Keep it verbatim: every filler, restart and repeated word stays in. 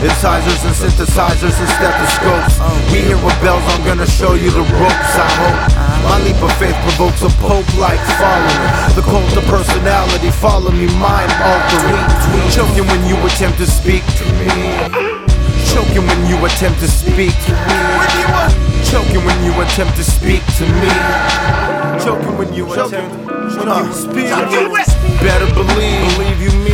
Incisors and synthesizers and stethoscopes. We here with bells, I'm gonna show you the ropes, I hope. My leap of faith provokes a pope-like following. The cult of personality, follow me, mind altering. Choking when you attempt to speak to me. Choking when you attempt to speak to me. Choking when you attempt to speak to me. Choking when you attempt to speak to me. Better believe, believe you me.